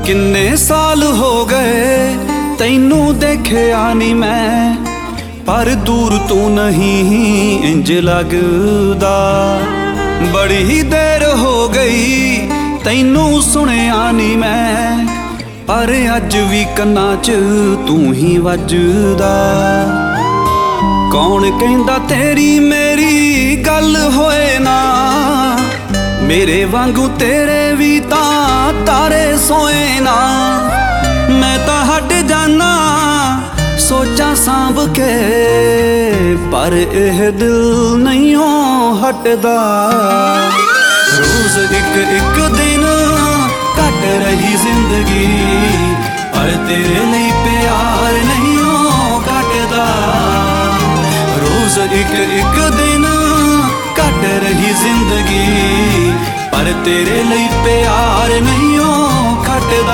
किन्ने साल हो गए तैनू देखिया नी मैं, पर दूर तू नहीं इंज लगदा। बड़ी देर हो गई तैनू सुनिया नी मैं, पर अज भी कन्ना च तू ही वजदा। कौन कहंदा तेरी मेरी गल होए ना, मेरे वांगू तेरे भी तारे सोए ना। मैं तो हट जाना सोचा सांभ के, पर यह दिल नहीं हो हटदा। रोज एक एक दिन कट रही जिंदगी, पर तेरे लिए प्यार नहीं हो घटदा। रोज एक एक दिन कट रही जिंदगी, पर तेरे लिए प्यार नहीं हो घटदा।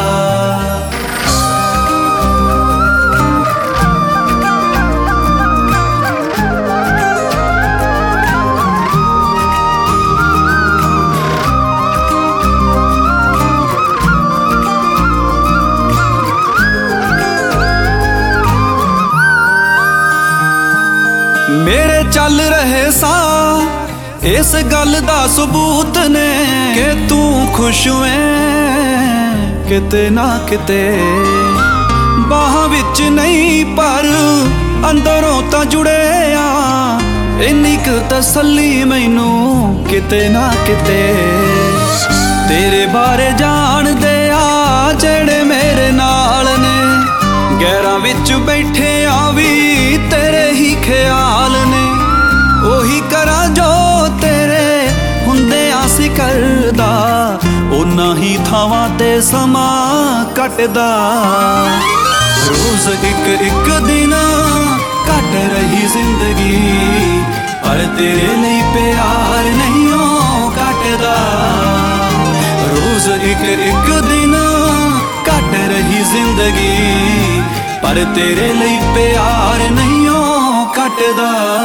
मेरे चल रहे सा इस गल दा सबूत ने, कि तू खुश है किते ना किते। बाह विच नहीं पर अंदरों ता जुड़े आ, इन्नी क तसल्ली मैनू किते ना किते। तेरे बारे जान दे आ जेड़े मेरे नाल ने, गैरां विच बैठे आ भी तेरे ही ख्याल ने। ओही करा जो तेरे हुंदे आसी करदा, उन्ना ही थावां ते समा कटदा। रोज एक एक दिन कट रही जिंदगी, पर तेरे लिए प्यार नहीं हो घटदा। रोज एक एक दिन कट रही जिंदगी, पर तेरे लिए प्यार नहीं हो घटदा।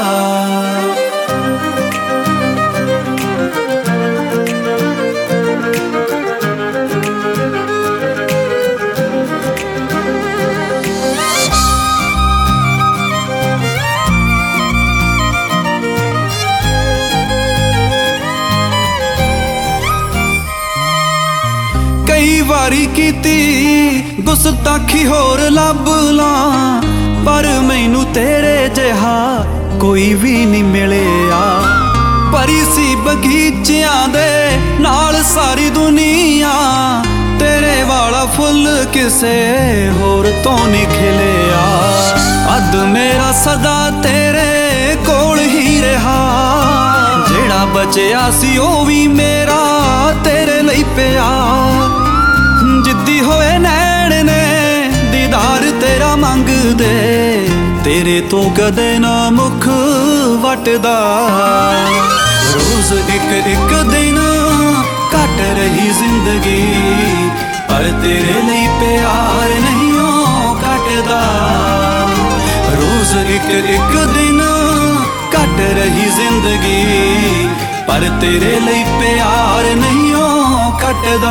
कई वारी कीती गुस्ताखी होर लभ ला, पर मैनू तेरे जिहा कोई भी नहीं मिलिया। परी सी बगीचियां दे नाल सारी दुनिया, तेरे वाला फुल किसे होर तो नहीं खिलिया। अद मेरा सदा तेरे कोल ही रहा, जेड़ा बचिया सी ओ भी मेरा तेरे लिए पिया। जिद्दी होए नैण ने दीदार तेरा मंग दे, तेरे तो कदे ना मुख वटदा। रोज एक एक दिन कट रही जिंदगी, पर तेरे लिए प्यार नहीं हो घटदा। रोज एक एक दिन कट रही जिंदगी, पर तेरे लिए प्यार नहीं हो घटदा।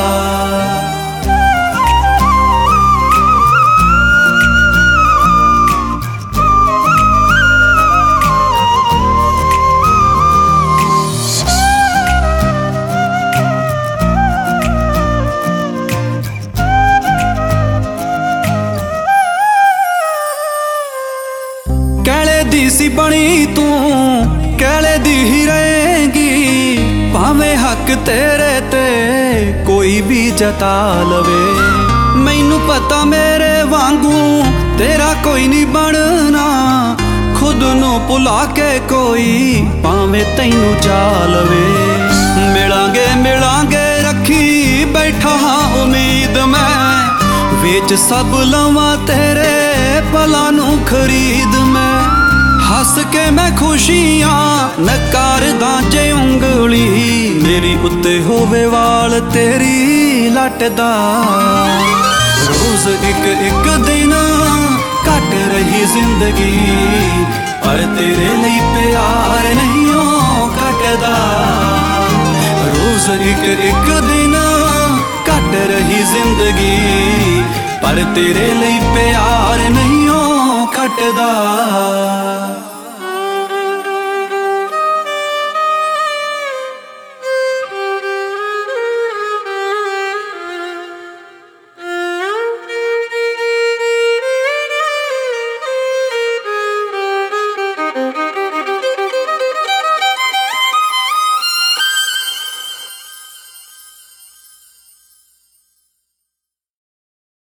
कहले दी सी बनी तू कहले दी ही रहेगी, भावें हक तेरे ते कोई भी जता लवे। मैनू पता मेरे वांगू तेरा कोई नहीं बनना, खुद नू भुला के कोई भावें तैनू चा लवे। मिलांगे मिलांगे रखी बैठा हाँ उम्मीद मैं, विच सब लवां तेरे पलां नू खरीद मैं। हस के मैं खुशियां नकारदा जे उंगली, मेरी उत्ते होवे वाल तेरी लट दा। रोज एक एक दिन कट रही जिंदगी, पर तेरे लिए प्यार नहीं हो घटदा। रोज एक एक दिन कट रही ਜ਼ਿੰਦਗੀ, ਪਰ ਤੇਰੇ ਲਈ ਪਿਆਰ ਨਹੀਂ ਓ ਖਟਦਾ।